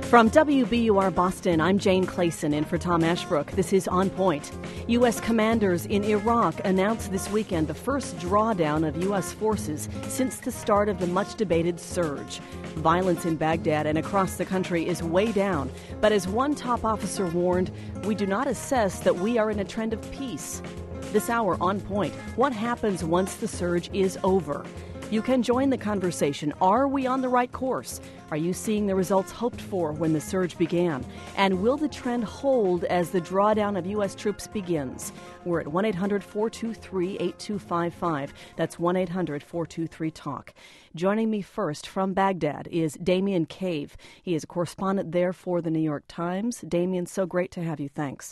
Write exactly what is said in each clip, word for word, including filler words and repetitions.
From W B U R Boston, I'm Jane Clayson in for Tom Ashbrook. This is On Point. U S commanders in Iraq announced this weekend the first drawdown of U S forces since the start of the much-debated surge. Violence in Baghdad and across the country is way down, but as one top officer warned, we do not assess that we are in a trend of peace. This hour, On Point, what happens once the surge is over? You can join the conversation. Are we on the right course? Are you seeing the results hoped for when the surge began? And will the trend hold as the drawdown of U S troops begins? We're at one eight hundred four two three eight two five five. That's one eight hundred four two three talk. Joining me first from Baghdad is Damien Cave. He is a correspondent there for the New York Times. Damien, so great to have you. Thanks.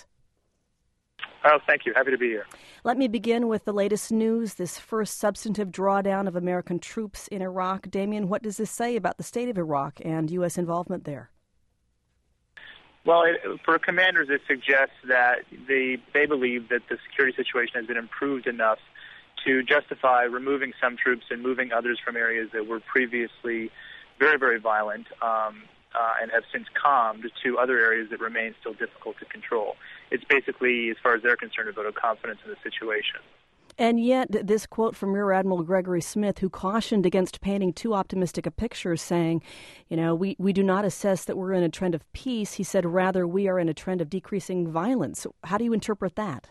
Oh, thank you. Happy to be here. Let me begin with the latest news, this first substantive drawdown of American troops in Iraq. Damien, what does this say about the state of Iraq and U S involvement there? Well, it, for commanders, it suggests that they, they believe that the security situation has been improved enough to justify removing some troops and moving others from areas that were previously very, very violent um, uh, and have since calmed to other areas that remain still difficult to control. It's basically, as far as they're concerned, a vote of confidence in the situation. And yet, this quote from Rear Admiral Gregory Smith, who cautioned against painting too optimistic a picture, saying, you know, we, we do not assess that we're in a trend of peace. He said, rather, we are in a trend of decreasing violence. How do you interpret that?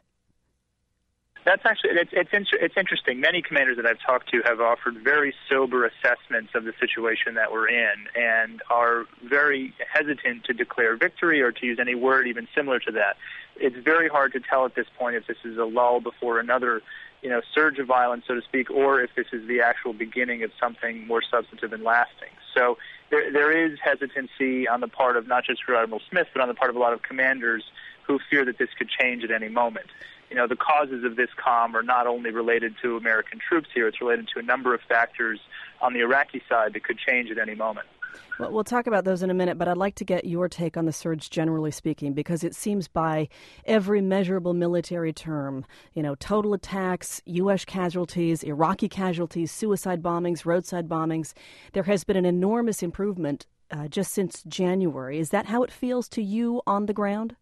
That's actually, it's, it's, it's interesting. Many commanders that I've talked to have offered very sober assessments of the situation that we're in and are very hesitant to declare victory or to use any word even similar to that. It's very hard to tell at this point if this is a lull before another, you know, surge of violence, so to speak, or if this is the actual beginning of something more substantive and lasting. So there, there is hesitancy on the part of not just Rear Admiral Smith, but on the part of a lot of commanders who fear that this could change at any moment. You know, the causes of this calm are not only related to American troops here, it's related to a number of factors on the Iraqi side that could change at any moment. Well, we'll talk about those in a minute, but I'd like to get your take on the surge generally speaking, because it seems by every measurable military term, you know, total attacks, U S casualties, Iraqi casualties, suicide bombings, roadside bombings, there has been an enormous improvement uh, just since January. Is that how it feels to you on the ground?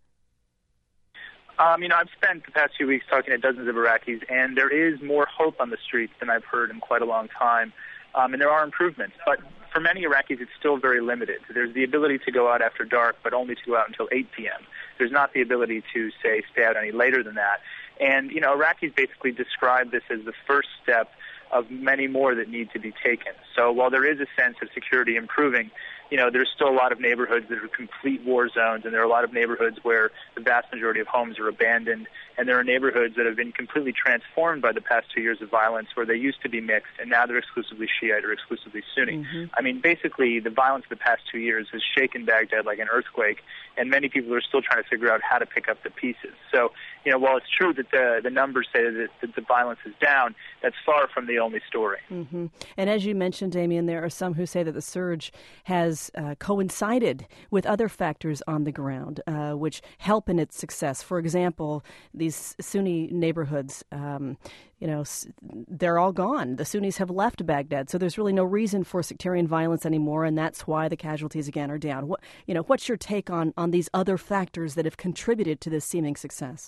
Um, you know, I've spent the past few weeks talking to dozens of Iraqis, and there is more hope on the streets than I've heard in quite a long time. Um, and there are improvements, but for many Iraqis, it's still very limited. There's the ability to go out after dark, but only to go out until eight p.m. There's not the ability to, say, stay out any later than that. And, you know, Iraqis basically describe this as the first step of many more that need to be taken. So while there is a sense of security improving, you know, there's still a lot of neighborhoods that are complete war zones, and there are a lot of neighborhoods where the vast majority of homes are abandoned, and there are neighborhoods that have been completely transformed by the past two years of violence where they used to be mixed, and now they're exclusively Shiite or exclusively Sunni. Mm-hmm. I mean, basically, the violence of the past two years has shaken Baghdad like an earthquake, and many people are still trying to figure out how to pick up the pieces. So, you know, while it's true that the, the numbers say that, that the violence is down, that's far from the only story. Mm-hmm. And as you mentioned, Damien, there are some who say that the surge has uh, coincided with other factors on the ground, uh, which help in its success. For example, these Sunni neighborhoods, um, you know, they're all gone. The Sunnis have left Baghdad, so there's really no reason for sectarian violence anymore, and that's why the casualties again are down. What, you know, what's your take on, on these other factors that have contributed to this seeming success?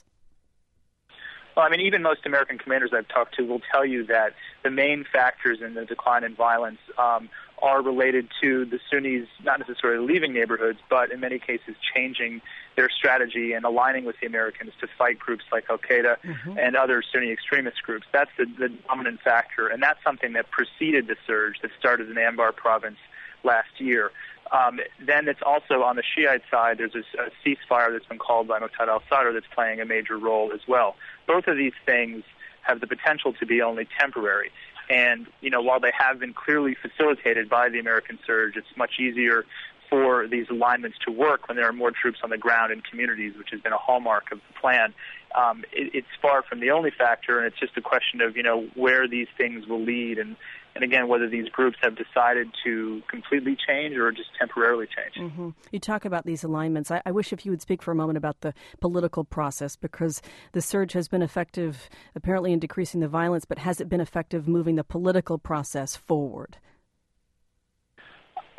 Well, I mean, even most American commanders I've talked to will tell you that the main factors in the decline in violence um, are related to the Sunnis not necessarily leaving neighborhoods, but in many cases changing their strategy and aligning with the Americans to fight groups like Al-Qaeda mm-hmm. and other Sunni extremist groups. That's the, the dominant factor, and that's something that preceded the surge that started in Anbar province last year. Um, then it's also on the Shiite side, there's a, a ceasefire that's been called by Muqtada al-Sadr that's playing a major role as well. Both of these things have the potential to be only temporary. And, you know, while they have been clearly facilitated by the American surge, it's much easier for these alignments to work when there are more troops on the ground in communities, which has been a hallmark of the plan. Um, it, it's far from the only factor, and it's just a question of, you know, where these things will lead and, and again, whether these groups have decided to completely change or just temporarily change. Mm-hmm. You talk about these alignments. I, I wish if you would speak for a moment about the political process, because the surge has been effective apparently in decreasing the violence, but has it been effective moving the political process forward?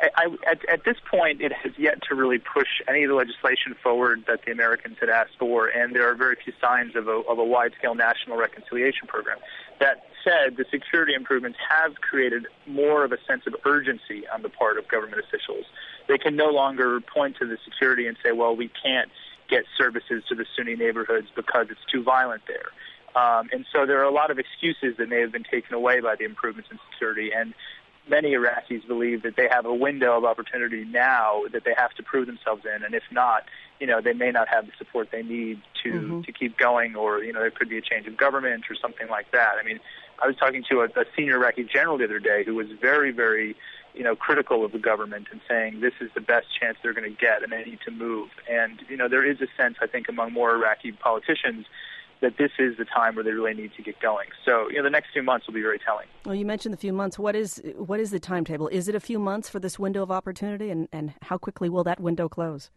I, at, at this point, it has yet to really push any of the legislation forward that the Americans had asked for, and there are very few signs of a, of a wide-scale national reconciliation program. That said, the security improvements have created more of a sense of urgency on the part of government officials. They can no longer point to the security and say, well, we can't get services to the Sunni neighborhoods because it's too violent there. Um, and so there are a lot of excuses that may have been taken away by the improvements in security, and many Iraqis believe that they have a window of opportunity now that they have to prove themselves in, and if not, you know, they may not have the support they need to, mm-hmm. to keep going, or, you know, there could be a change of government or something like that. I mean, I was talking to a, a senior Iraqi general the other day who was very, very, you know, critical of the government and saying this is the best chance they're going to get and they need to move. And, you know, there is a sense, I think, among more Iraqi politicians that this is the time where they really need to get going. So, you know, the next few months will be very telling. Well, you mentioned the few months. What is what is the timetable? Is it a few months for this window of opportunity, and, and how quickly will that window close?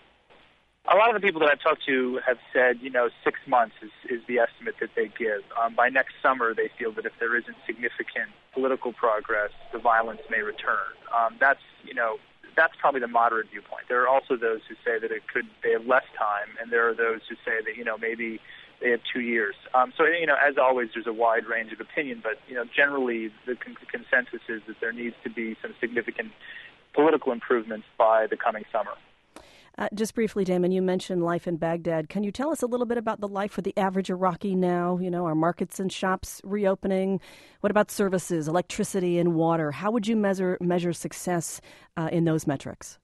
A lot of the people that I've talked to have said, you know, six months is, is the estimate that they give. Um, by next summer, they feel that if there isn't significant political progress, the violence may return. Um, that's, you know, that's probably the moderate viewpoint. There are also those who say that it could, they have less time, and there are those who say that, you know, maybe they have two years. Um, so, you know, as always, there's a wide range of opinion, but, you know, generally the con- consensus is that there needs to be some significant political improvements by the coming summer. Uh, just briefly, Damon, you mentioned life in Baghdad. Can you tell us a little bit about the life for the average Iraqi now? You know, are markets and shops reopening? What about services, electricity and water? How would you measure measure success uh, in those metrics?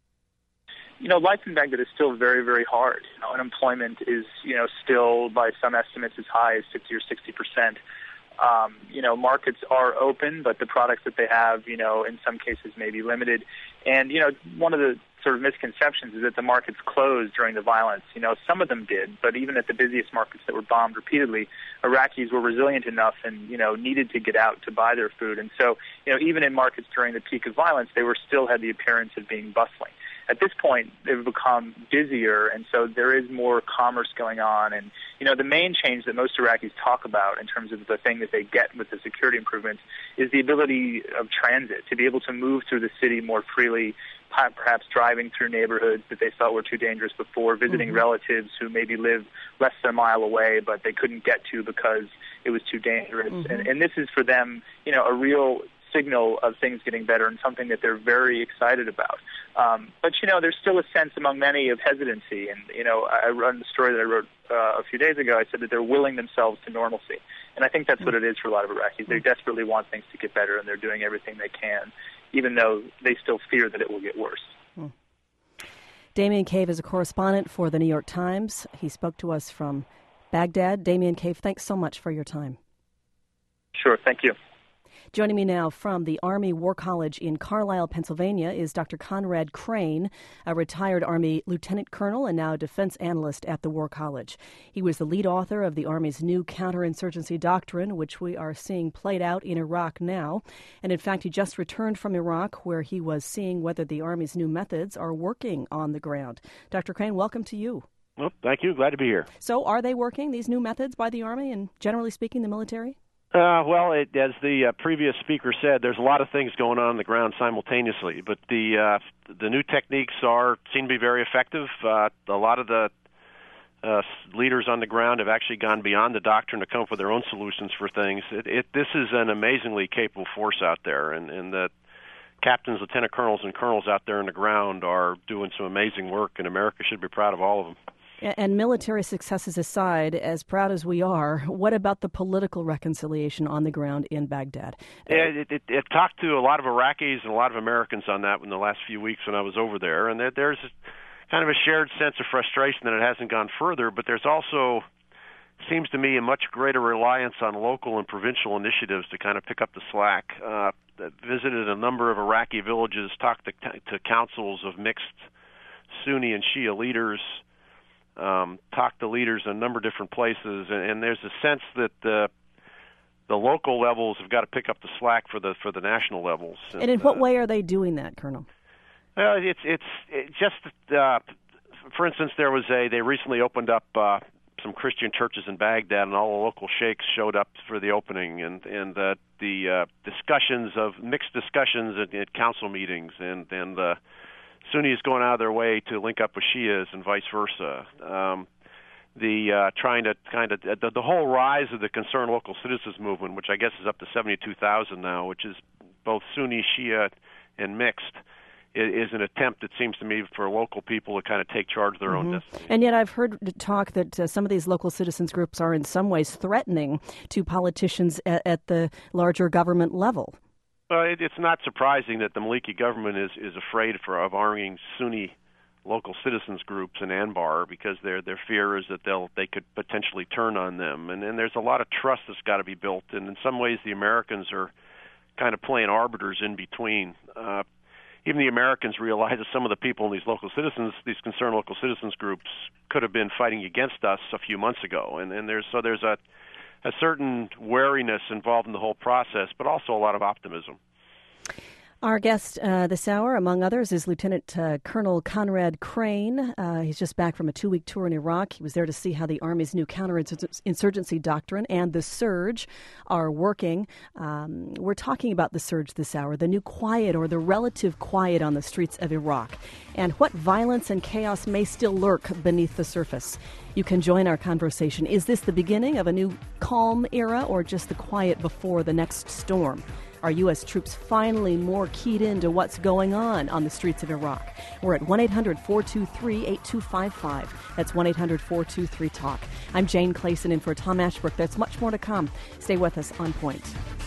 You know, life in Baghdad is still very, very hard. You know, unemployment is, you know, still by some estimates as high as fifty or sixty percent. Um, you know, markets are open, but the products that they have, you know, in some cases may be limited. And, you know, one of the sort of misconceptions is that the markets closed during the violence. You know, some of them did, but even at the busiest markets that were bombed repeatedly, Iraqis were resilient enough and, you know, needed to get out to buy their food. And so, you know, even in markets during the peak of violence, they were still had the appearance of being bustling. At this point, they've become busier, and so there is more commerce going on. And, you know, the main change that most Iraqis talk about in terms of the thing that they get with the security improvements is the ability of transit, to be able to move through the city more freely, perhaps driving through neighborhoods that they thought were too dangerous before, visiting mm-hmm. relatives who maybe live less than a mile away, but they couldn't get to because it was too dangerous. Mm-hmm. And, and this is for them, you know, a real signal of things getting better and something that they're very excited about. Um, but, you know, there's still a sense among many of hesitancy. And, you know, I wrote the story that I wrote uh, a few days ago. I said that they're willing themselves to normalcy. And I think that's what it is for a lot of Iraqis. They desperately want things to get better, and they're doing everything they can, even though they still fear that it will get worse. Hmm. Damien Cave is a correspondent for The New York Times. He spoke to us from Baghdad. Damien Cave, thanks so much for your time. Sure, thank you. Joining me now from the Army War College in Carlisle, Pennsylvania, is Doctor Conrad Crane, a retired Army lieutenant colonel and now defense analyst at the War College. He was the lead author of the Army's new counterinsurgency doctrine, which we are seeing played out in Iraq now. And in fact, he just returned from Iraq, where he was seeing whether the Army's new methods are working on the ground. Doctor Crane, welcome to you. Well, thank you. Glad to be here. So are they working, these new methods by the Army and, generally speaking, the military? Uh, well, it, as the uh, previous speaker said, there's a lot of things going on on the ground simultaneously. But the uh, the new techniques are seem to be very effective. Uh, a lot of the uh, leaders on the ground have actually gone beyond the doctrine to come up with their own solutions for things. It, it, this is an amazingly capable force out there, and, and the captains, lieutenant colonels, and colonels out there on the ground are doing some amazing work, and America should be proud of all of them. And military successes aside, as proud as we are, what about the political reconciliation on the ground in Baghdad? It, it, it, it talked to a lot of Iraqis and a lot of Americans on that in the last few weeks when I was over there, and there, there's kind of a shared sense of frustration that it hasn't gone further, but there's also, seems to me, a much greater reliance on local and provincial initiatives to kind of pick up the slack. Uh, visited a number of Iraqi villages, talked to, to councils of mixed Sunni and Shia leaders, Um, talk to leaders in a number of different places, and, and there's a sense that the the local levels have got to pick up the slack for the for the national levels. And, and in what uh, way are they doing that, Colonel? Well, it's it's it just uh, for instance, there was a they recently opened up uh, some Christian churches in Baghdad, and all the local sheikhs showed up for the opening, and and uh, the uh, discussions of mixed discussions at, at council meetings, and and uh, Sunnis going out of their way to link up with Shias and vice versa. Um, the uh, trying to kind of the, the whole rise of the concerned local citizens movement, which I guess is up to seventy-two thousand now, which is both Sunni, Shia, and mixed, is an attempt, it seems to me, for local people to kind of take charge of their mm-hmm. own destiny. And yet I've heard talk that uh, some of these local citizens groups are in some ways threatening to politicians at, at the larger government level. Well, it, it's not surprising that the Maliki government is, is afraid for, of arming Sunni local citizens groups in Anbar, because their their fear is that they'll they could potentially turn on them. And, and there's a lot of trust that's got to be built. And in some ways the Americans are kind of playing arbiters in between. Uh, even the Americans realize that some of the people in these local citizens, these concerned local citizens groups, could have been fighting against us a few months ago. And, and there's so there's a, a certain wariness involved in the whole process, but also a lot of optimism. Our guest uh, this hour, among others, is Lieutenant uh, Colonel Conrad Crane. Uh, he's just back from a two-week tour in Iraq. He was there to see how the Army's new counterinsurgency doctrine and the surge are working. Um, we're talking about the surge this hour, the new quiet or the relative quiet on the streets of Iraq, and what violence and chaos may still lurk beneath the surface. You can join our conversation. Is this the beginning of a new calm era, or just the quiet before the next storm? Are U S troops finally more keyed into what's going on on the streets of Iraq? We're at one eight hundred four two three eight two five five. That's one eight hundred four two three talk. I'm Jane Clayson in for Tom Ashbrook. There's much more to come. Stay with us on Point.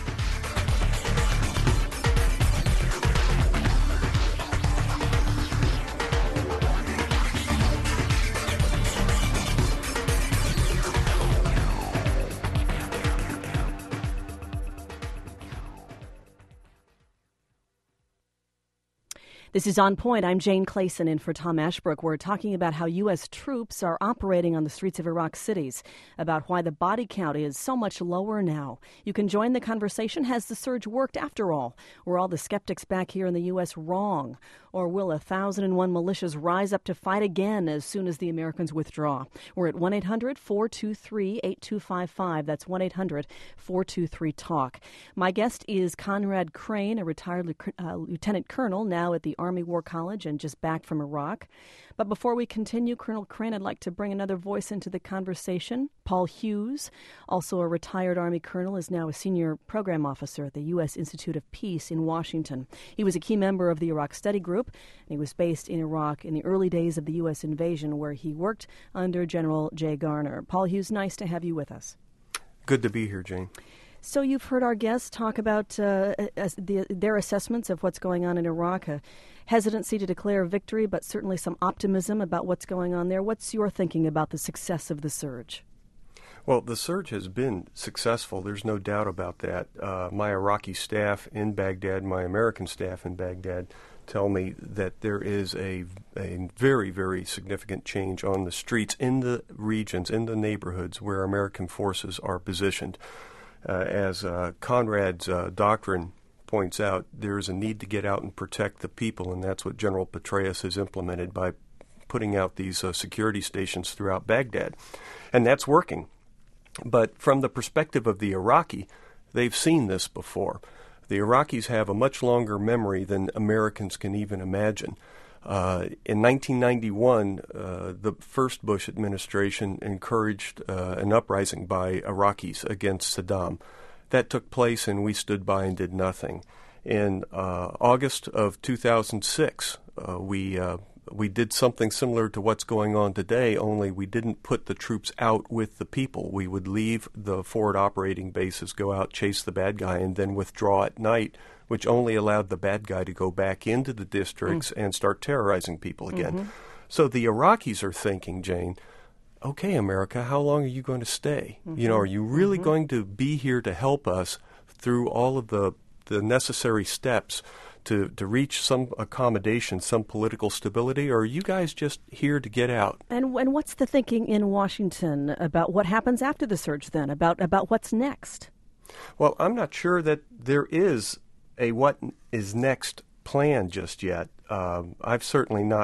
This is On Point. I'm Jane Clayson in for Tom Ashbrook. We're talking about how U S troops are operating on the streets of Iraq cities, about why the body count is so much lower now. You can join the conversation. Has the surge worked after all? Were all the skeptics back here in the U S wrong? Or will a thousand and one militias rise up to fight again as soon as the Americans withdraw? We're at one eight hundred four two three eight two five five. That's one eight hundred four two three talk. My guest is Conrad Crane, a retired uh, lieutenant colonel, now at the Army War College and just back from Iraq. But before we continue, Colonel Crane, I'd like to bring another voice into the conversation. Paul Hughes, also a retired Army colonel, is now a senior program officer at the U S Institute of Peace in Washington. He was a key member of the Iraq Study Group, and he was based in Iraq in the early days of the U S invasion, where he worked under General Jay Garner. Paul Hughes, nice to have you with us. Good to be here, Jane. So you've heard our guests talk about uh, the, their assessments of what's going on in Iraq, a hesitancy to declare victory, but certainly some optimism about what's going on there. What's your thinking about the success of the surge? Well, the surge has been successful. There's no doubt about that. Uh, my Iraqi staff in Baghdad, my American staff in Baghdad, tell me that there is a, a very, very significant change on the streets in the regions, in the neighborhoods where American forces are positioned. Uh, as uh, Conrad's uh, doctrine points out, there is a need to get out and protect the people, and that's what General Petraeus has implemented by putting out these uh, security stations throughout Baghdad. And that's working. But from the perspective of the Iraqi, they've seen this before. The Iraqis have a much longer memory than Americans can even imagine. Uh, in nineteen ninety-one, uh, the first Bush administration encouraged uh, an uprising by Iraqis against Saddam. That took place, and we stood by and did nothing. In uh, August of two thousand six, uh, we uh, we did something similar to what's going on today, only we didn't put the troops out with the people. We would leave the forward operating bases, go out, chase the bad guy, and then withdraw at night, which only allowed the bad guy to go back into the districts mm. and start terrorizing people again. Mm-hmm. So the Iraqis are thinking, Jane, okay, America, how long are you going to stay? Mm-hmm. You know, are you really mm-hmm. going to be here to help us through all of the, the necessary steps to, to reach some accommodation, some political stability, or are you guys just here to get out? And, and what's the thinking in Washington about what happens after the surge then, about, about what's next? Well, I'm not sure that there is a what is next plan just yet. Um, I've certainly not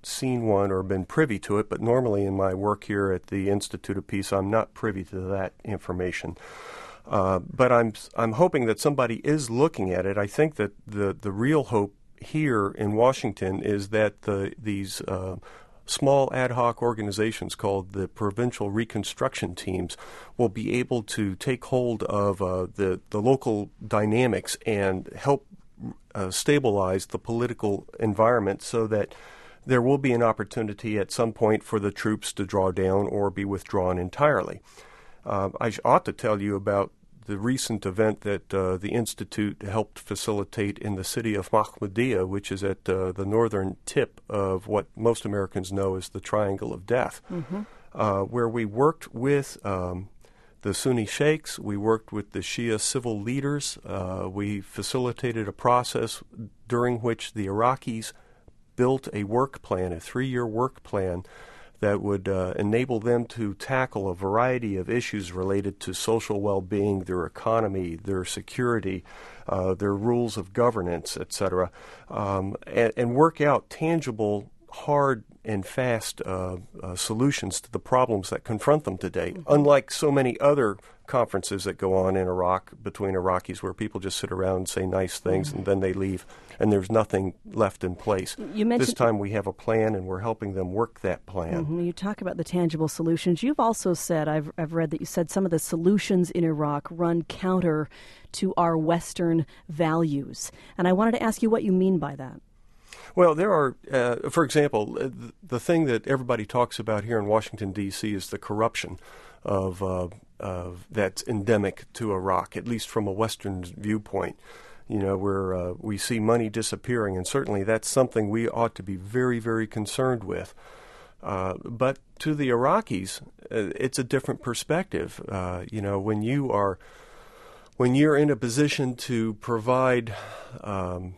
seen one or been privy to it, but normally in my work here at the Institute of Peace, I'm not privy to that information. Uh, but I'm I'm hoping that somebody is looking at it. I think that the, the real hope here in Washington is that the these uh, small ad hoc organizations called the provincial reconstruction teams will be able to take hold of uh, the, the local dynamics and help uh, stabilize the political environment so that there will be an opportunity at some point for the troops to draw down or be withdrawn entirely. Uh, I ought to tell you about the recent event that uh, the Institute helped facilitate in the city of Mahmoudiya, which is at uh, the northern tip of what most Americans know as the Triangle of Death, mm-hmm. uh, where we worked with um, the Sunni sheikhs, we worked with the Shia civil leaders, uh, we facilitated a process during which the Iraqis built a work plan, a three-year work plan, that would uh, enable them to tackle a variety of issues related to social well-being, their economy, their security, uh, their rules of governance, et cetera, um, and, and work out tangible, hard, and fast uh, uh, solutions to the problems that confront them today, mm-hmm. unlike so many other conferences that go on in Iraq between Iraqis where people just sit around and say nice things mm-hmm. and then they leave and there's nothing left in place. You mentioned, this time we have a plan and we're helping them work that plan. Mm-hmm. You talk about the tangible solutions. You've also said, I've, I've read that you said some of the solutions in Iraq run counter to our Western values. And I wanted to ask you what you mean by that. Well, there are, uh, for example, the, the thing that everybody talks about here in Washington, D C is the corruption of, uh, of that's endemic to Iraq, at least from a Western viewpoint. You know, where uh, we see money disappearing, and certainly that's something we ought to be very, very concerned with. Uh, but to the Iraqis, uh, it's a different perspective. Uh, you know, when you are, when you're in a position to provide um,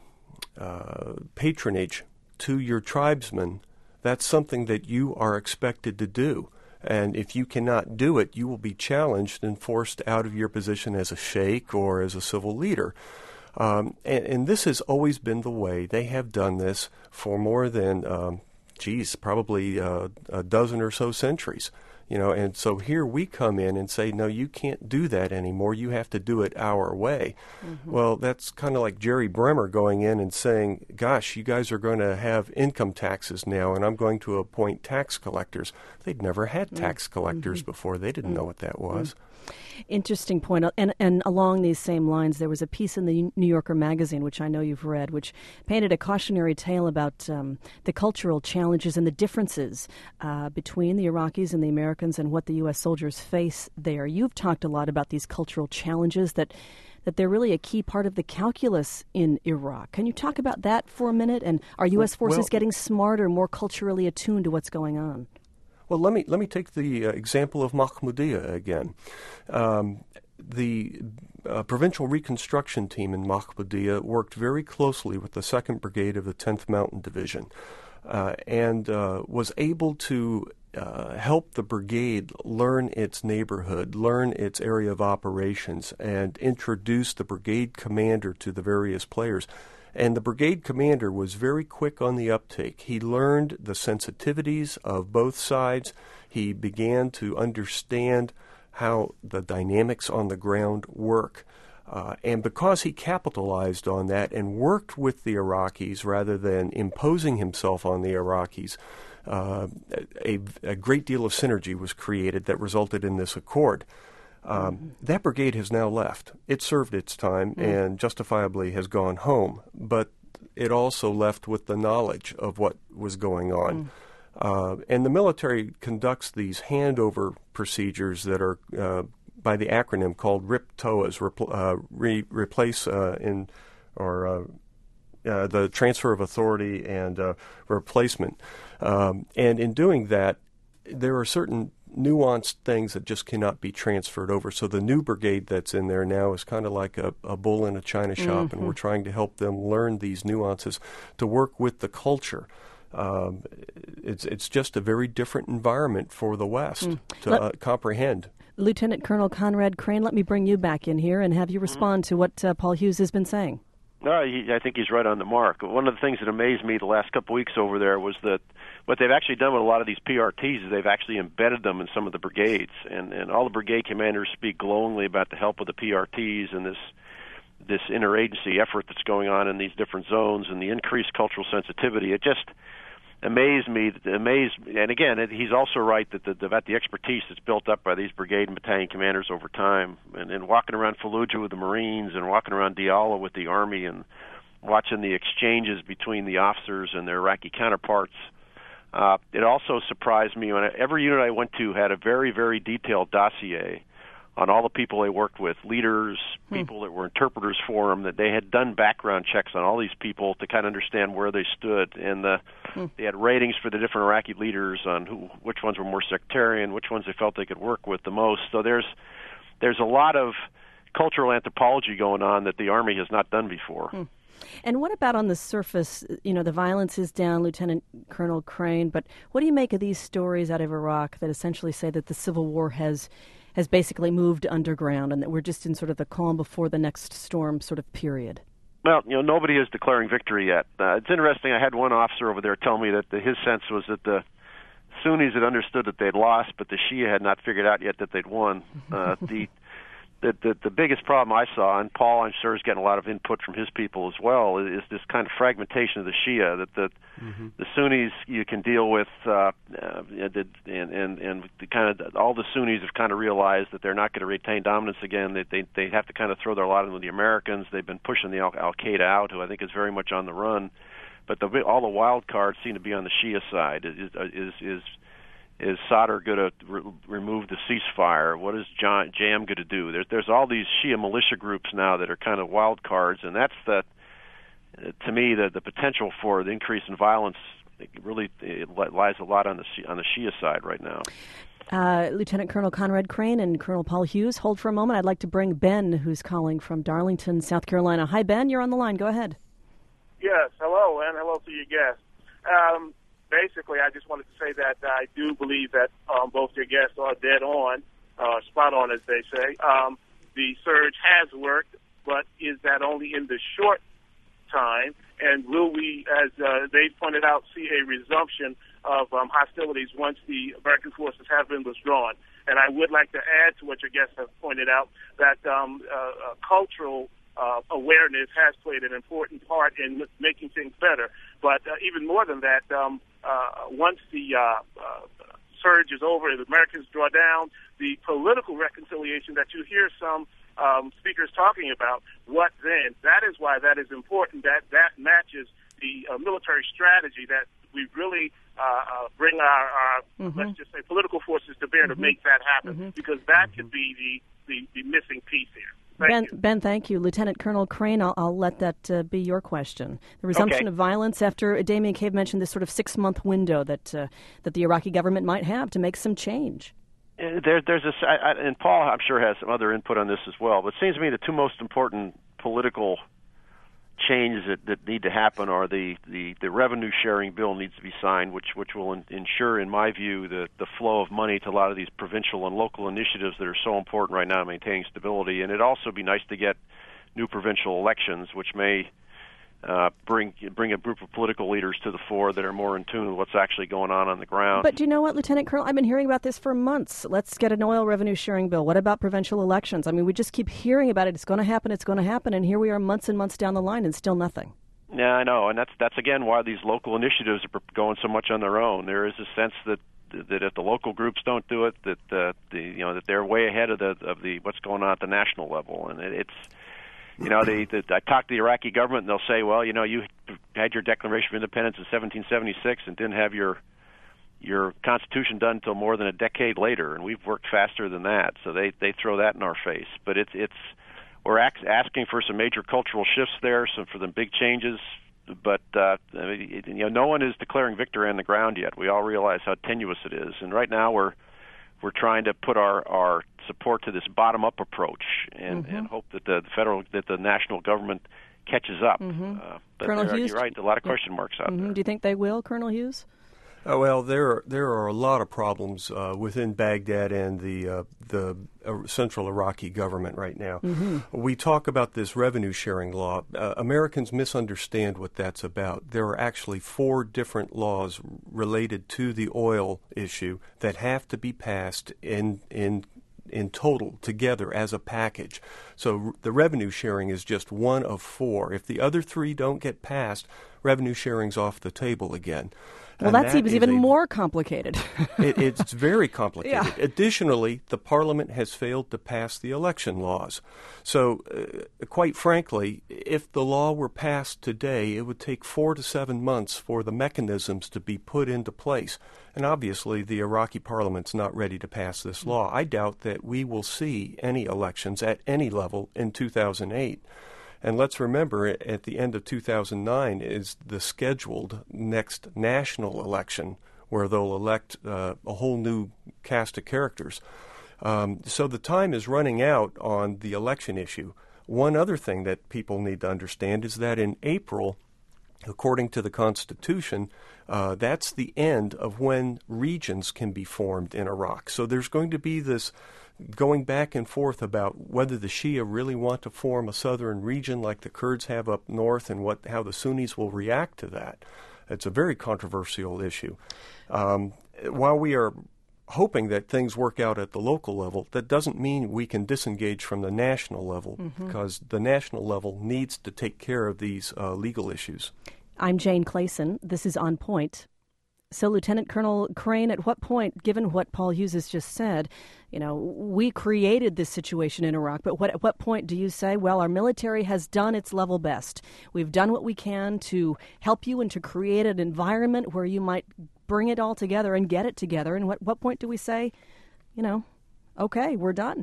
uh, patronage to your tribesmen, that's something that you are expected to do. And if you cannot do it, you will be challenged and forced out of your position as a sheikh or as a civil leader. Um, and, and this has always been the way. They have done this for more than, um, geez, probably uh, a dozen or so centuries. You know, and so here we come in and say, no, you can't do that anymore. You have to do it our way. Mm-hmm. Well, that's kind of like Jerry Bremer going in and saying, gosh, you guys are going to have income taxes now, and I'm going to appoint tax collectors. They'd never had tax collectors mm-hmm. before. They didn't mm-hmm. know what that was. Mm-hmm. Interesting point. And, and along these same lines, there was a piece in the New Yorker magazine, which I know you've read, which painted a cautionary tale about um, the cultural challenges and the differences uh, between the Iraqis and the Americans and what the U S soldiers face there. You've talked a lot about these cultural challenges, that that they're really a key part of the calculus in Iraq. Can you talk about that for a minute? And are U S forces well, getting smarter, more culturally attuned to what's going on? Well, let me let me take the uh, example of Mahmoudiya again. Um, the uh, provincial reconstruction team in Mahmoudiya worked very closely with the second Brigade of the tenth Mountain Division uh, and uh, was able to uh, help the brigade learn its neighborhood, learn its area of operations, and introduce the brigade commander to the various players. And the brigade commander was very quick on the uptake. He learned the sensitivities of both sides. He began to understand how the dynamics on the ground work. Uh, and because he capitalized on that and worked with the Iraqis rather than imposing himself on the Iraqis, uh, a, a great deal of synergy was created that resulted in this accord. Um, mm-hmm. That brigade has now left. It served its time mm-hmm. and justifiably has gone home, but it also left with the knowledge of what was going on. Mm-hmm. Uh, and the military conducts these handover procedures that are uh, by the acronym called R I P T O As, repl- uh, re- replace uh, in or uh, uh, the transfer of authority and uh, replacement. Um, and in doing that, there are certain nuanced things that just cannot be transferred over. So the new brigade that's in there now is kind of like a, a bull in a china shop, mm-hmm. and we're trying to help them learn these nuances to work with the culture. Um, it's it's just a very different environment for the West mm. to let, uh, comprehend. Lieutenant Colonel Conrad Crane, let me bring you back in here and have you respond mm-hmm. to what uh, Paul Hughes has been saying. No, he, I think he's right on the mark. One of the things that amazed me the last couple of weeks over there was that what they've actually done with a lot of these P R Ts is they've actually embedded them in some of the brigades, and, and all the brigade commanders speak glowingly about the help of the P R Ts and this this interagency effort that's going on in these different zones and the increased cultural sensitivity. It just amazed me, amazed, and again, it, he's also right that the, about the expertise that's built up by these brigade and battalion commanders over time, and, and walking around Fallujah with the Marines and walking around Diyala with the Army and watching the exchanges between the officers and their Iraqi counterparts. Uh, it also surprised me when I, every unit I went to had a very, very detailed dossier on all the people they worked with, leaders, people hmm. that were interpreters for them, that they had done background checks on all these people to kind of understand where they stood. And the, hmm. they had ratings for the different Iraqi leaders on who, which ones were more sectarian, which ones they felt they could work with the most. So there's there's a lot of cultural anthropology going on that the Army has not done before. Hmm. And what about on the surface? You know, the violence is down, Lieutenant Colonel Crane, but what do you make of these stories out of Iraq that essentially say that the Civil War has has basically moved underground and that we're just in sort of the calm before the next storm sort of period? Well, you know, nobody is declaring victory yet. Uh, it's interesting. I had one officer over there tell me that the, his sense was that the Sunnis had understood that they'd lost, but the Shia had not figured out yet that they'd won. Uh, the The, the the biggest problem I saw, and Paul, I'm sure, is getting a lot of input from his people as well, is this kind of fragmentation of the Shia. That the mm-hmm. the Sunnis you can deal with, uh, uh, and and and the kind of all the Sunnis have kind of realized that they're not going to retain dominance again. That they, they they have to kind of throw their lot in with the Americans. They've been pushing the Al Qaeda out, who I think is very much on the run. But the, all the wild cards seem to be on the Shia side. Is is is Is Sadr going to re- remove the ceasefire? What is John, J M going to do? There's there's all these Shia militia groups now that are kind of wild cards, and that's the, uh, to me, the the potential for the increase in violence. It really it lies a lot on the on the Shia side right now. Uh, Lieutenant Colonel Conrad Crane and Colonel Paul Hughes, hold for a moment. I'd like to bring Ben, who's calling from Darlington, South Carolina. Hi, Ben. You're on the line. Go ahead. Yes. Hello, and hello to your guests. Um, Basically, I just wanted to say that I do believe that um, both your guests are dead on, uh, spot on, as they say. Um, the surge has worked, but is that only in the short time? And will we, as uh, they pointed out, see a resumption of um, hostilities once the American forces have been withdrawn? And I would like to add to what your guests have pointed out that um, uh, uh, cultural Uh, awareness has played an important part in m- making things better. But uh, even more than that, um, uh, once the uh, uh, surge is over and the Americans draw down, the political reconciliation that you hear some um, speakers talking about, what then? That is why that is important, that that matches the uh, military strategy, that we really uh, uh, bring our, our mm-hmm. let's just say, political forces to bear mm-hmm. to make that happen, mm-hmm. because that mm-hmm. could be the, the, the missing piece here. Thank Ben, you. Ben, thank you. Lieutenant Colonel Crane, I'll, I'll let that uh, be your question. The resumption okay. of violence after Damien Cave mentioned this sort of six-month window that uh, that the Iraqi government might have to make some change. There, there's a, I, and Paul, I'm sure, has some other input on this as well. But it seems to me the two most important political changes that, that need to happen are the, the, the revenue sharing bill needs to be signed, which which will in, ensure, in my view, the, the flow of money to a lot of these provincial and local initiatives that are so important right now in maintaining stability. And it'd also be nice to get new provincial elections, which may uh, bring bring a group of political leaders to the fore that are more in tune with what's actually going on on the ground. But do you know what, Lieutenant Colonel? I've been hearing about this for months. Let's get an oil revenue sharing bill. What about provincial elections? I mean, we just keep hearing about it. It's going to happen. It's going to happen. And here we are months and months down the line and still nothing. Yeah, I know. And that's, that's again, why these local initiatives are going so much on their own. There is a sense that that if the local groups don't do it, that uh, the you know that they're way ahead of the of the what's going on at the national level. And it, it's You know, they, they, I talked to the Iraqi government, and they'll say, well, you know, you had your Declaration of Independence in seventeen seventy-six and didn't have your your Constitution done until more than a decade later, and we've worked faster than that. So they, they throw that in our face. But it's it's we're ax- asking for some major cultural shifts there, some for the big changes. But uh, you know, no one is declaring victory on the ground yet. We all realize how tenuous it is, and right now we're we're trying to put our, our support to this bottom-up approach and, mm-hmm. and hope that the federal, that the national government catches up. Mm-hmm. Uh, but Colonel there, Hughes, you're right, a lot of question marks out mm-hmm. there. Do you think they will, Colonel Hughes? Uh, well, there are, there are a lot of problems uh, within Baghdad and the uh, the uh, central Iraqi government right now. Mm-hmm. We talk about this revenue sharing law. Uh, Americans misunderstand what that's about. There are actually four different laws related to the oil issue that have to be passed in in in total together as a package. So r- the revenue sharing is just one of four. If the other three don't get passed, revenue sharing's off the table again. Well, And that, that seems is even a, more complicated. it, it's very complicated. Yeah. Additionally, the Parliament has failed to pass the election laws. So, uh, quite frankly, if the law were passed today, it would take four to seven months for the mechanisms to be put into place. And obviously, the Iraqi Parliament's not ready to pass this law. I doubt that we will see any elections at any level in two thousand eight. And let's remember, at the end of two thousand nine is the scheduled next national election where they'll elect uh, a whole new cast of characters. Um, so the time is running out on the election issue. One other thing that people need to understand is that in April, according to the Constitution, uh, that's the end of when regions can be formed in Iraq. So there's going to be this going back and forth about whether the Shia really want to form a southern region like the Kurds have up north and what how the Sunnis will react to that. It's a very controversial issue. Um, while we are hoping that things work out at the local level, that doesn't mean we can disengage from the national level, mm-hmm. because the national level needs to take care of these uh, legal issues. I'm Jane Clayson. This is On Point. So, Lieutenant Colonel Crane, at what point, given what Paul Hughes has just said, you know, we created this situation in Iraq, but what, at what point do you say, well, our military has done its level best. We've done what we can to help you and to create an environment where you might bring it all together and get it together. And what, what point do we say, you know, okay, we're done?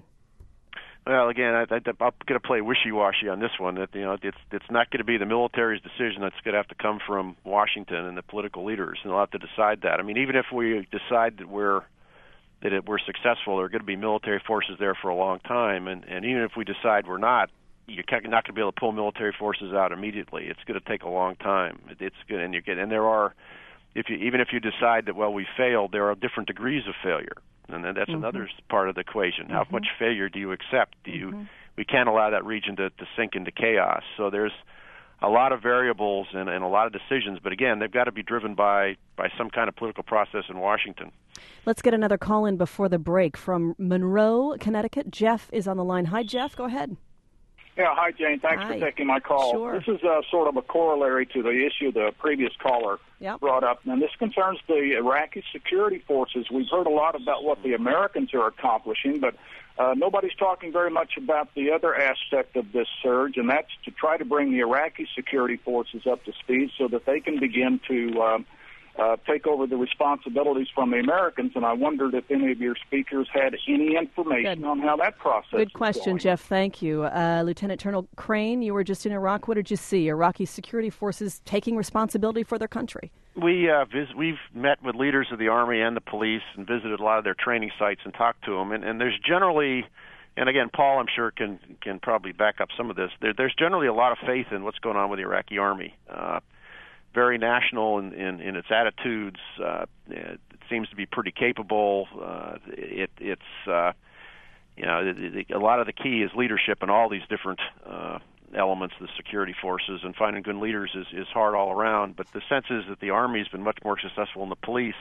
Well, again, I, I, I'm going to play wishy-washy on this one. That you know, it's it's not going to be the military's decision. That's going to have to come from Washington and the political leaders, and they'll have to decide that. I mean, even if we decide that we're that it, we're successful, there are going to be military forces there for a long time, and, and even if we decide we're not, you're not going to be able to pull military forces out immediately. It's going to take a long time. It, it's good, and you get and there are, if you even if you decide that well we failed, there are different degrees of failure. And then that's mm-hmm. another part of the equation. How mm-hmm. much failure do you accept? Do you? Mm-hmm. We can't allow that region to, to sink into chaos. So there's a lot of variables and, and a lot of decisions. But again, they've got to be driven by, by some kind of political process in Washington. Let's get another call in before the break from Monroe, Connecticut. Jeff is on the line. Hi, Jeff. Go ahead. Yeah, hi, Jane. Thanks hi. for taking my call. Sure. This is uh, sort of a corollary to the issue the previous caller yep. brought up, and this concerns the Iraqi security forces. We've heard a lot about what the Americans are accomplishing, but uh, nobody's talking very much about the other aspect of this surge, and that's to try to bring the Iraqi security forces up to speed so that they can begin to um, Uh, take over the responsibilities from the Americans, and I wondered if any of your speakers had any information Good. on how that process Good is question, going. Jeff. Thank you. Uh, Lieutenant Colonel Crane, you were just in Iraq. What did you see? Iraqi security forces taking responsibility for their country. We, uh, vis- we've met with leaders of the Army and the police and visited a lot of their training sites and talked to them, and, and there's generally, and again, Paul, I'm sure, can, can probably back up some of this, there, there's generally a lot of faith in what's going on with the Iraqi Army. Uh, very national in, in, in its attitudes. Uh, it seems to be pretty capable. Uh, it, it's, uh, you know, it, it, a lot of the key is leadership in all these different uh, elements of the security forces, and finding good leaders is, is hard all around. But the sense is that the Army's been much more successful than the police.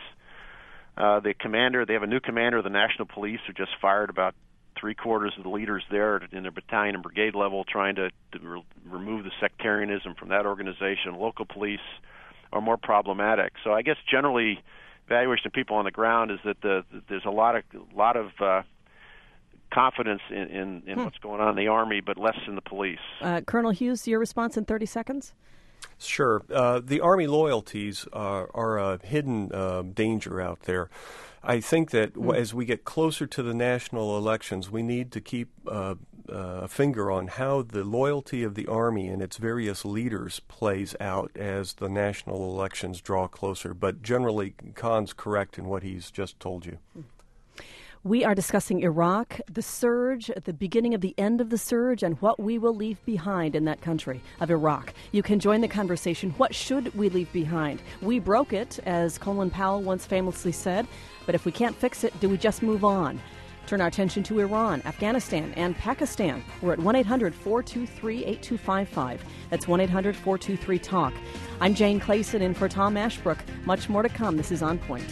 Uh, the commander, they have a new commander of the National Police who just fired about three-quarters of the leaders there in their battalion and brigade level, trying to, to re- remove the sectarianism from that organization. Local police are more problematic. So I guess generally, evaluation of people on the ground is that the, there's a lot of lot of uh, confidence in, in, in hmm. what's going on in the Army, but less in the police. Uh, Colonel Hughes, your response in thirty seconds? Sure. Uh, the Army loyalties uh, are a hidden uh, danger out there. I think that mm. as we get closer to the national elections, we need to keep uh, uh, a finger on how the loyalty of the Army and its various leaders plays out as the national elections draw closer. But generally, Khan's correct in what he's just told you. We are discussing Iraq, the surge, at the beginning of the end of the surge, and what we will leave behind in that country of Iraq. You can join the conversation. What should we leave behind? We broke it, as Colin Powell once famously said, but if we can't fix it, do we just move on? Turn our attention to Iran, Afghanistan, and Pakistan. We're at one eight hundred four two three eight two five five. That's one eight hundred four two three talk. I'm Jane Clayson in for Tom Ashbrook. Much more to come. This is On Point.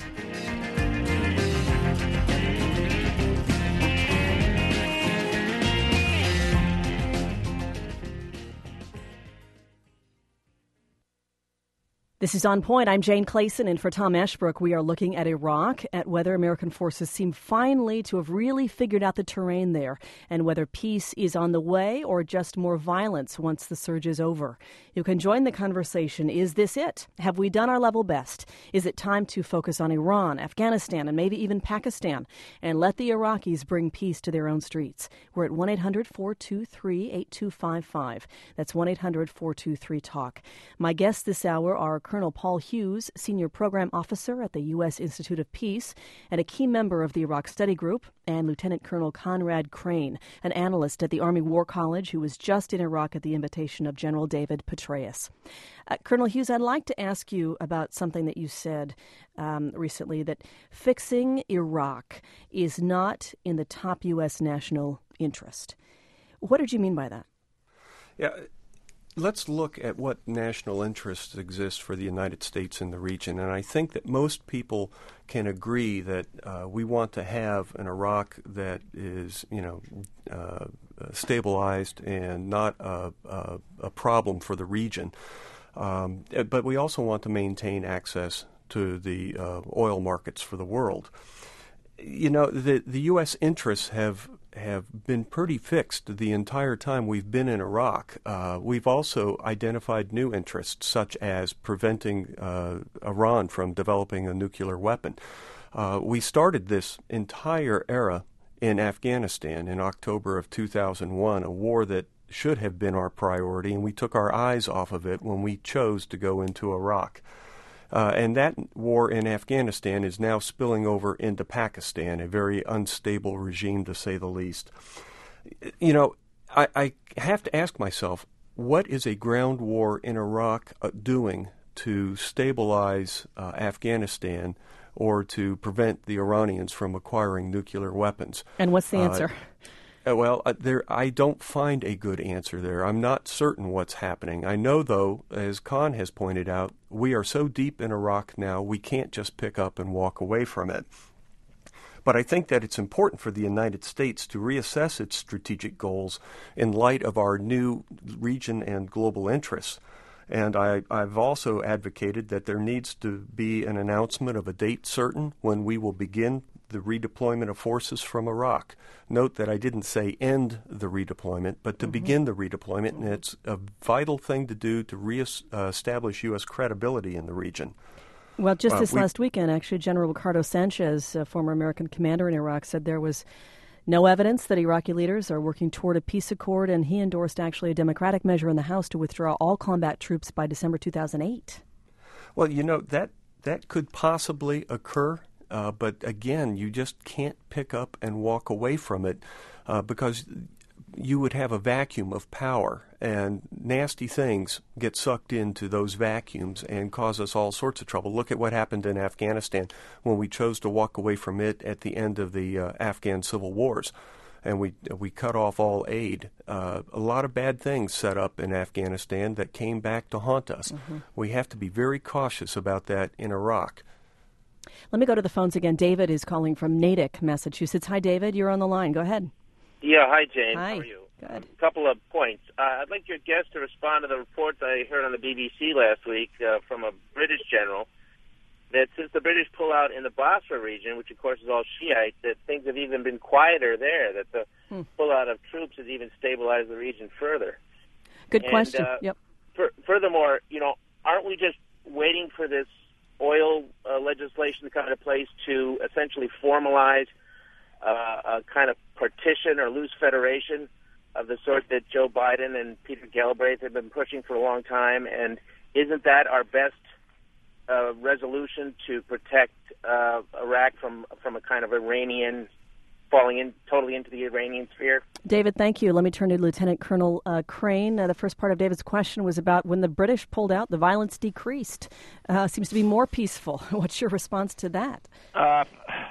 This is On Point. I'm Jane Clayson, and for Tom Ashbrook, we are looking at Iraq, at whether American forces seem finally to have really figured out the terrain there, and whether peace is on the way or just more violence once the surge is over. You can join the conversation. Is this it? Have we done our level best? Is it time to focus on Iran, Afghanistan, and maybe even Pakistan, and let the Iraqis bring peace to their own streets? We're at one eight hundred four two three eight two five five. That's one eight hundred four two three talk. My guests this hour are Colonel Paul Hughes, Senior Program Officer at the U S Institute of Peace and a key member of the Iraq Study Group, and Lieutenant Colonel Conrad Crane, an analyst at the Army War College who was just in Iraq at the invitation of General David Petraeus. Uh, Colonel Hughes, I'd like to ask you about something that you said um, recently, that fixing Iraq is not in the top U S national interest. What did you mean by that? Yeah. Let's look at what national interests exist for the United States in the region. And I think that most people can agree that uh, we want to have an Iraq that is, you know, uh, stabilized and not a, a, a problem for the region. Um, but we also want to maintain access to the uh, oil markets for the world. You know, the, the U S interests have have been pretty fixed the entire time we've been in Iraq. Uh, we've also identified new interests, such as preventing uh, Iran from developing a nuclear weapon. Uh, we started this entire era in Afghanistan in October of two thousand one, a war that should have been our priority, and we took our eyes off of it when we chose to go into Iraq. Uh, and that war in Afghanistan is now spilling over into Pakistan, a very unstable regime, to say the least. You know, I, I have to ask myself, what is a ground war in Iraq uh, doing to stabilize uh, Afghanistan or to prevent the Iranians from acquiring nuclear weapons? And what's the answer? Uh, Uh, well, uh, there, I don't find a good answer there. I'm not certain what's happening. I know, though, as Khan has pointed out, we are so deep in Iraq now, we can't just pick up and walk away from it. But I think that it's important for the United States to reassess its strategic goals in light of our new region and global interests. And I, I've also advocated that there needs to be an announcement of a date certain when we will begin the redeployment of forces from Iraq. Note that I didn't say end the redeployment, but to mm-hmm. begin the redeployment, and it's a vital thing to do to re-establish U S credibility in the region. Well, just uh, this we, last weekend, actually, General Ricardo Sanchez, a former American commander in Iraq, said there was no evidence that Iraqi leaders are working toward a peace accord, and he endorsed actually a Democratic measure in the House to withdraw all combat troops by December two thousand eight. Well, you know, that that could possibly occur. Uh, but again, you just can't pick up and walk away from it uh, because you would have a vacuum of power, and nasty things get sucked into those vacuums and cause us all sorts of trouble. Look at what happened in Afghanistan when we chose to walk away from it at the end of the uh, Afghan civil wars, and we we cut off all aid. Uh, a lot of bad things set up in Afghanistan that came back to haunt us. Mm-hmm. We have to be very cautious about that in Iraq. Let me go to the phones again. David is calling from Natick, Massachusetts. Hi, David. You're on the line. Go ahead. Yeah, hi, Jane. Hi. How are you? Good. A couple of points. Uh, I'd like your guest to respond to the reports I heard on the B B C last week uh, from a British general that since the British pull out in the Basra region, which of course is all Shiite, that things have even been quieter there, that the hmm. pull-out of troops has even stabilized the region further. Good and, question. Uh, yep. For, furthermore, you know, aren't we just waiting for this oil uh, legislation to come into place to essentially formalize uh, a kind of partition or loose federation of the sort that Joe Biden and Peter Galbraith have been pushing for a long time? And isn't that our best uh, resolution to protect uh, Iraq from from a kind of Iranian falling in totally into the Iranian sphere. David, thank you. Let me turn to Lieutenant Colonel uh, Crane. Uh, the first part of David's question was about when the British pulled out, the violence decreased. Uh, seems to be more peaceful. What's your response to that? Uh,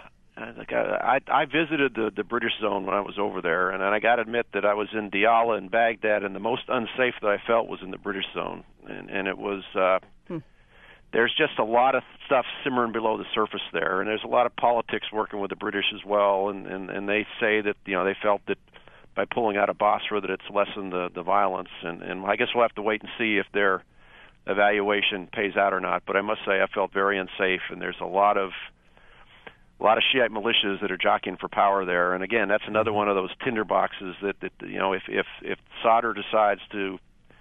I, I visited the, the British zone when I was over there, and I got to admit that I was in Diyala and Baghdad, and the most unsafe that I felt was in the British zone. And, and it was... Uh, hmm. There's just a lot of stuff simmering below the surface there, and there's a lot of politics working with the British as well, and, and, and they say that, you know, they felt that by pulling out of Basra that it's lessened the, the violence, and, and I guess we'll have to wait and see if their evaluation pays out or not, but I must say I felt very unsafe, and there's a lot of a lot of Shiite militias that are jockeying for power there, and again, that's another one of those tinderboxes that, that you know, if, if, if Sadr decides to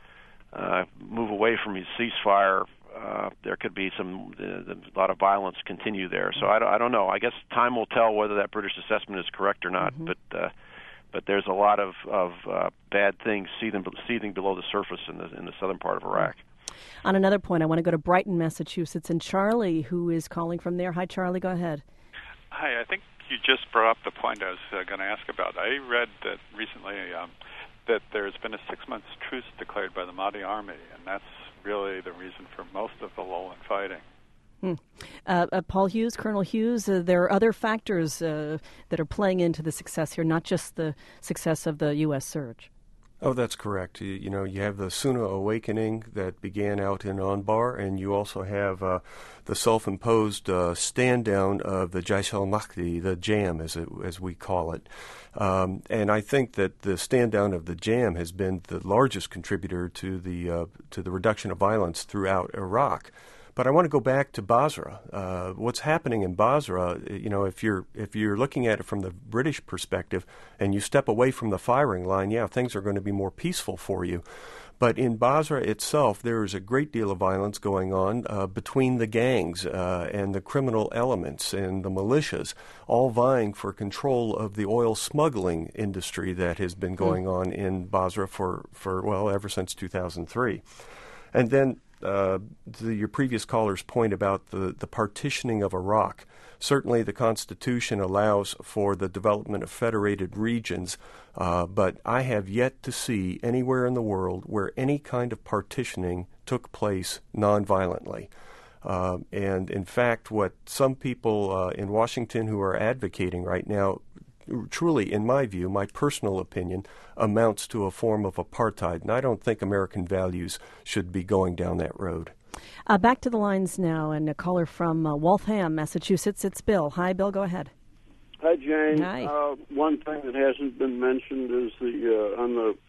uh, move away from his ceasefire, Uh, there could be some uh, a lot of violence continue there. So I don't, I don't know. I guess time will tell whether that British assessment is correct or not. Mm-hmm. But uh, but there's a lot of of uh, bad things seething seething below the surface in the in the southern part of Iraq. On another point, I want to go to Brighton, Massachusetts, and Charlie, who is calling from there. Hi, Charlie. Go ahead. Hi. I think you just brought up the point I was uh, going to ask about. I read that recently um, that there's been a six-month truce declared by the Mahdi army, and that's really the reason for most of the lull in fighting. Hmm. Uh, uh, Paul Hughes, Colonel Hughes, uh, there are other factors uh, that are playing into the success here, not just the success of the U S surge. Oh, that's correct. You, you know, you have the Sunni awakening that began out in Anbar, and you also have uh, the self-imposed uh, stand-down of the Jaish al-Mahdi, the Jam, as it, as we call it. Um, and I think that the stand-down of the Jam has been the largest contributor to the uh, to the reduction of violence throughout Iraq. But I want to go back to Basra. Uh, what's happening in Basra, you know, if you're if you're looking at it from the British perspective and you step away from the firing line, yeah, things are going to be more peaceful for you. But in Basra itself, there is a great deal of violence going on uh, between the gangs uh, and the criminal elements and the militias, all vying for control of the oil smuggling industry that has been going mm. on in Basra for, for, well, ever since two thousand three. And then Uh, to your previous caller's point about the, the partitioning of Iraq, certainly the Constitution allows for the development of federated regions, uh, but I have yet to see anywhere in the world where any kind of partitioning took place nonviolently. Uh, and in fact, what some people uh, in Washington who are advocating right now, truly, in my view, my personal opinion, amounts to a form of apartheid, and I don't think American values should be going down that road. Uh, back to the lines now, and a caller from uh, Waltham, Massachusetts. It's Bill. Hi, Bill. Go ahead. Hi, Jane. Hi. Uh, one thing that hasn't been mentioned is the uh, on the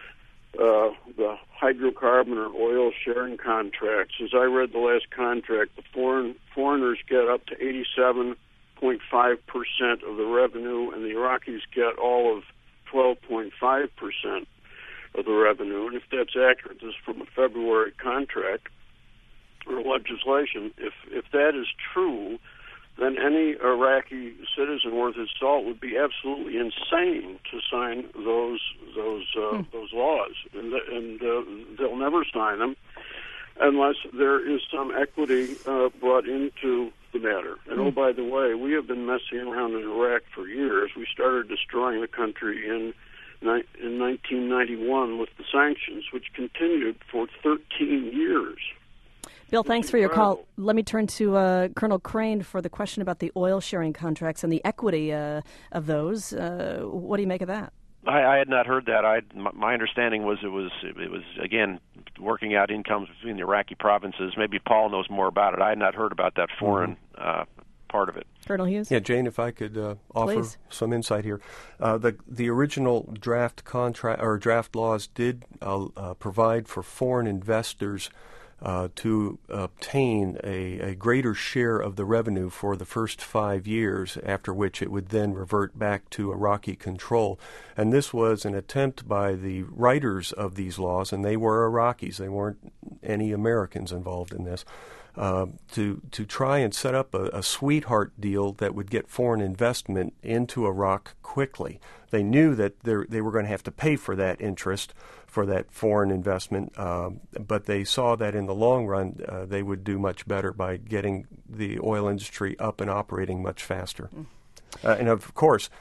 uh, the hydrocarbon or oil sharing contracts. As I read the last contract, the foreign foreigners get up to eighty-seven point five percent of the revenue, and the Iraqis get all of twelve point five percent of the revenue. And if that's accurate, this is from a February contract or legislation. If if that is true, then any Iraqi citizen worth his salt would be absolutely insane to sign those those uh, hmm. those laws, and, and uh, they'll never sign them unless there is some equity uh, brought into the matter. And oh, by the way, we have been messing around in Iraq for years. We started destroying the country in in nineteen ninety-one with the sanctions, which continued for thirteen years. Bill, thanks for your call. Let me turn to uh, Colonel Crane for the question about the oil sharing contracts and the equity uh, of those. Uh, what do you make of that? I, I had not heard that. I, my understanding was it was it was again working out incomes between the Iraqi provinces. Maybe Paul knows more about it. I had not heard about that foreign uh, part of it. Colonel Hughes? Yeah, Jane, if I could uh, offer Please. some insight here. Uh, the the original draft contract or draft laws did uh, uh, provide for foreign investors Uh, to obtain a, a greater share of the revenue for the first five years, after which it would then revert back to Iraqi control. And this was an attempt by the writers of these laws, and they were Iraqis, they weren't any Americans involved in this, uh, to to try and set up a, a sweetheart deal that would get foreign investment into Iraq quickly. They knew that they were going to have to pay for that interest, for that foreign investment, uh, but they saw that in the long run uh, they would do much better by getting the oil industry up and operating much faster. Mm. Uh, and of course,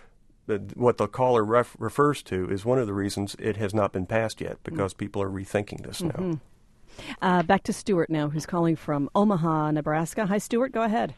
what the caller ref- refers to is one of the reasons it has not been passed yet, because mm. people are rethinking this now. Mm-hmm. Uh, back to Stuart now, who's calling from Omaha, Nebraska. Hi, Stuart. Go ahead.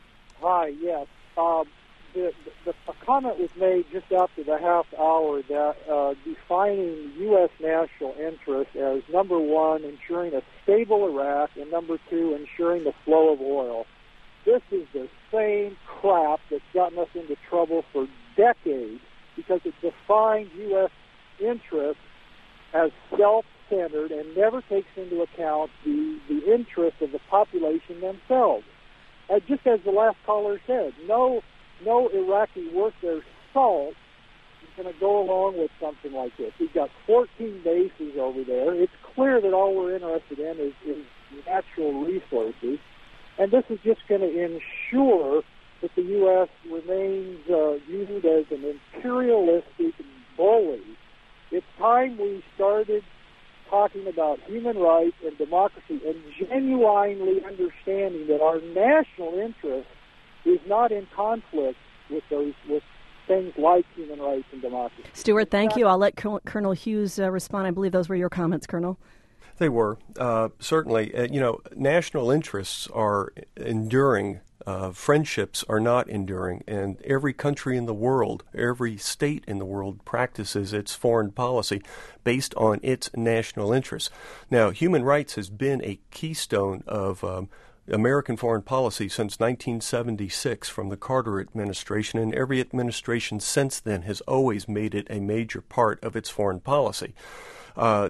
Hi, yes. Um, the, the, a comment was made just after the half hour that uh, defining U S national interest as, number one, ensuring a stable Iraq, and number two, ensuring the flow of oil. This is the same crap that's gotten us into trouble for decades, because it defined U S interests as self-centered and never takes into account the, the interests of the population themselves. Uh, just as the last caller said, no no Iraqi worth their salt is going to go along with something like this. We've got fourteen bases over there. It's clear that all we're interested in is, is natural resources, and this is just going to ensure that the U S remains uh, viewed as an imperialistic bully. It's time we started talking about human rights and democracy and genuinely understanding that our national interest is not in conflict with those with things like human rights and democracy. Stuart, thank you. I'll let Col- Colonel Hughes uh, respond. I believe those were your comments, Colonel. They were. Uh, certainly, uh, you know, national interests are enduring. Uh, friendships are not enduring, and every country in the world, every state in the world practices its foreign policy based on its national interests. Now, human rights has been a keystone of um, American foreign policy since nineteen seventy-six from the Carter administration, and every administration since then has always made it a major part of its foreign policy. Uh,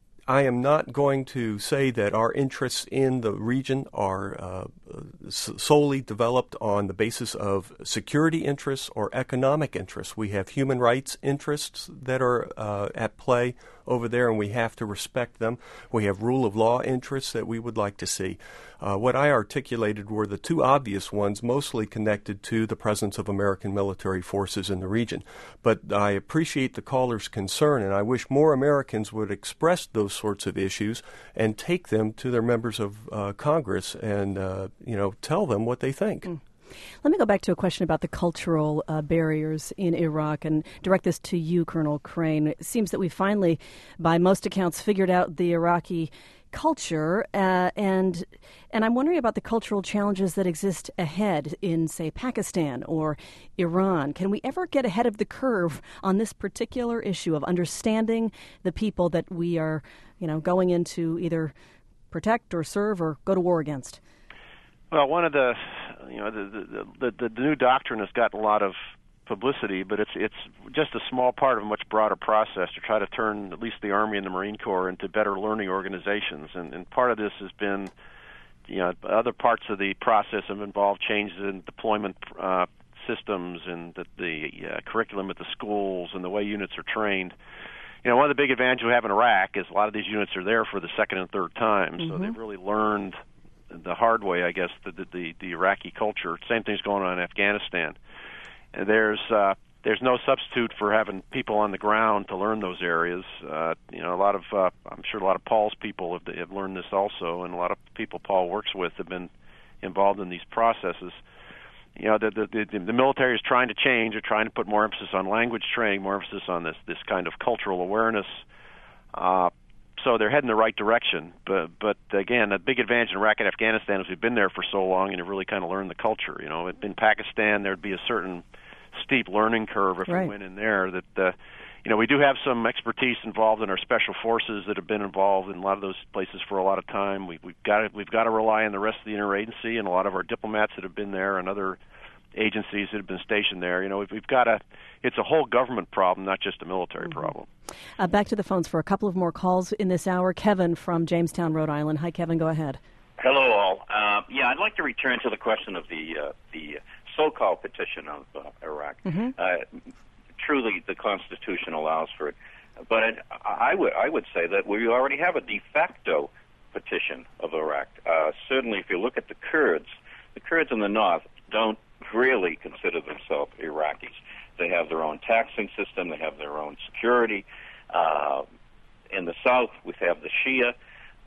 I am not going to say that our interests in the region are uh, solely developed on the basis of security interests or economic interests. We have human rights interests that are uh, at play over there, and we have to respect them. We have rule of law interests that we would like to see. Uh, what I articulated were the two obvious ones, mostly connected to the presence of American military forces in the region. But I appreciate the caller's concern, and I wish more Americans would express those sorts of issues and take them to their members of uh, Congress and, uh, you know, tell them what they think. Mm. Let me go back to a question about the cultural uh, barriers in Iraq and direct this to you, Colonel Crane. It seems that we finally, by most accounts, figured out the Iraqi culture, uh, and and I'm wondering about the cultural challenges that exist ahead in, say, Pakistan or Iran. Can we ever get ahead of the curve on this particular issue of understanding the people that we are, you know, going into either protect or serve or go to war against? Well, one of the, you know, the the, the, the new doctrine has gotten a lot of publicity, but it's it's just a small part of a much broader process to try to turn at least the Army and the Marine Corps into better learning organizations. And, and part of this has been, you know, other parts of the process have involved changes in deployment uh, systems and the, the uh, curriculum at the schools and the way units are trained. You know, one of the big advantages we have in Iraq is a lot of these units are there for the second and third time, mm-hmm. so they've really learned the hard way, I guess, the, the, the Iraqi culture. Same thing's going on in Afghanistan. There's uh, there's no substitute for having people on the ground to learn those areas. Uh, you know, a lot of uh, I'm sure a lot of Paul's people have, have learned this also, and a lot of people Paul works with have been involved in these processes. You know, the the, the, the military is trying to change. They're trying to put more emphasis on language training, more emphasis on this this kind of cultural awareness. Uh, so they're heading the right direction. But but again, the big advantage in Iraq and Afghanistan is we've been there for so long and have really kind of learned the culture. You know, in Pakistan there'd be a certain steep learning curve if right. we went in there. That uh, you know, we do have some expertise involved in our special forces that have been involved in a lot of those places for a lot of time. We, we've got to, we've got to rely on the rest of the interagency and a lot of our diplomats that have been there and other agencies that have been stationed there. You know, we've, we've got a it's a whole government problem, not just a military mm-hmm. problem. Uh, back to the phones for a couple of more calls in this hour. Kevin from Jamestown, Rhode Island. Hi, Kevin. Go ahead. Hello, all. Uh, yeah, I'd like to return to the question of the uh, the so-called petition of uh, Iraq. Mm-hmm. Uh, truly, the Constitution allows for it, but it, I would I would say that we already have a de facto petition of Iraq. Uh, certainly, if you look at the Kurds, the Kurds in the north don't really consider themselves Iraqis. They have their own taxing system. They have their own security. Uh, in the south, we have the Shia.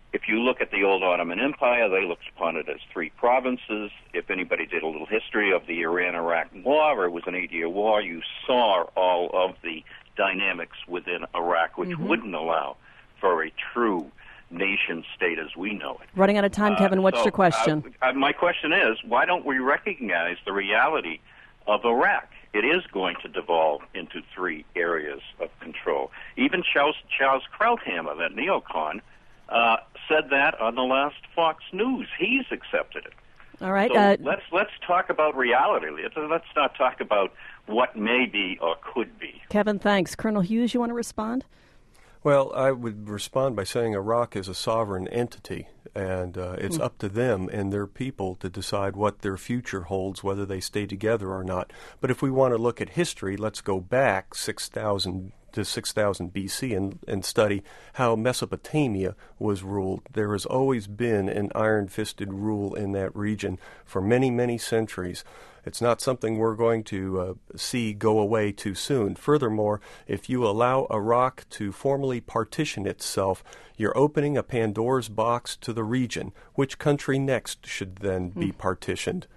if you look at the old Ottoman Empire, they looked upon it as three provinces. If anybody did a little history of the Iran-Iraq War, it was an eight-year war, you saw all of the dynamics within Iraq, which mm-hmm. wouldn't allow for a true nation state as we know it. Running out of time, Kevin. What's uh, so, your question? Uh, uh, my question is, why don't we recognize the reality of Iraq? It is going to devolve into three areas of control. Even Charles, Charles Krauthammer, that neocon, uh, said that on the last Fox News. He's accepted it. All right. So uh, let's let's talk about reality. Let's not talk about what may be or could be. Kevin, thanks. Colonel Hughes, you want to respond? Well, I would respond by saying Iraq is a sovereign entity, and uh, it's mm. up to them and their people to decide what their future holds, whether they stay together or not. But if we want to look at history, let's go back six thousand to six thousand B C and, and study how Mesopotamia was ruled. There has always been an iron-fisted rule in that region for many, many centuries. It's not something we're going to uh, see go away too soon. Furthermore, if you allow Iraq to formally partition itself, you're opening a Pandora's box to the region. Which country next should then be mm. partitioned?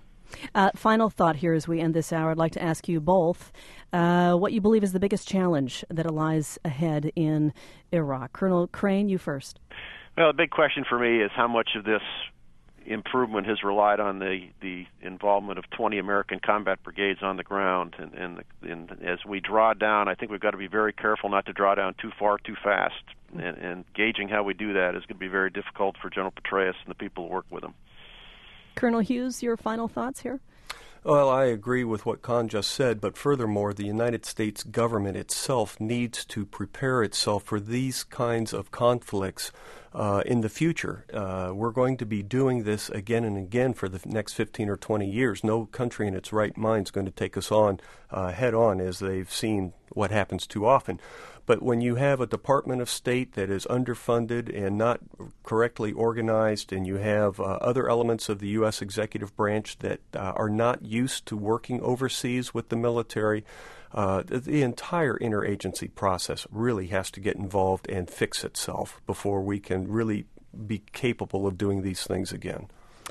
Uh, final thought here as we end this hour. I'd like to ask you both uh, what you believe is the biggest challenge that lies ahead in Iraq. Colonel Crane, you first. Well, the big question for me is how much of this improvement has relied on the, the involvement of twenty American combat brigades on the ground. And, and, and as we draw down, I think we've got to be very careful not to draw down too far too fast. And, and gauging how we do that is going to be very difficult for General Petraeus and the people who work with him. Colonel Hughes, your final thoughts here? Well, I agree with what Con just said, but furthermore, the United States government itself needs to prepare itself for these kinds of conflicts uh, in the future. Uh, we're going to be doing this again and again for the next fifteen or twenty years. No country in its right mind is going to take us on uh, head on, as they've seen what happens too often. But when you have a Department of State that is underfunded and not correctly organized, and you have uh, other elements of the U S executive branch that uh, are not used to working overseas with the military, uh, the, the entire interagency process really has to get involved and fix itself before we can really be capable of doing these things again.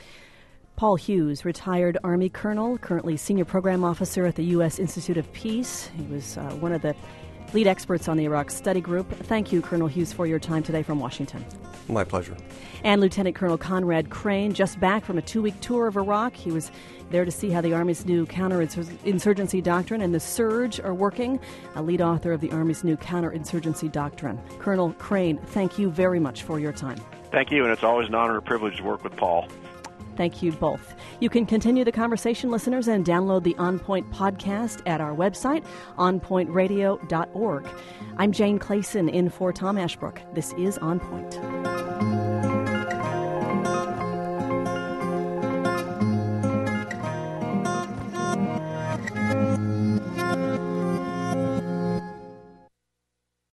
Paul Hughes, retired Army colonel, currently senior program officer at the U S Institute of Peace. He was uh, one of the lead experts on the Iraq Study Group. Thank you, Colonel Hughes, for your time today from Washington. My pleasure. And Lieutenant Colonel Conrad Crane, just back from a two-week tour of Iraq. He was there to see how the Army's new counterinsurgency doctrine and the surge are working, a lead author of the Army's new counterinsurgency doctrine. Colonel Crane, thank you very much for your time. Thank you, and it's always an honor and a privilege to work with Paul. Thank you both. You can continue the conversation, listeners, and download the On Point podcast at our website, on point radio dot org. I'm Jane Clayson in for Tom Ashbrook. This is On Point.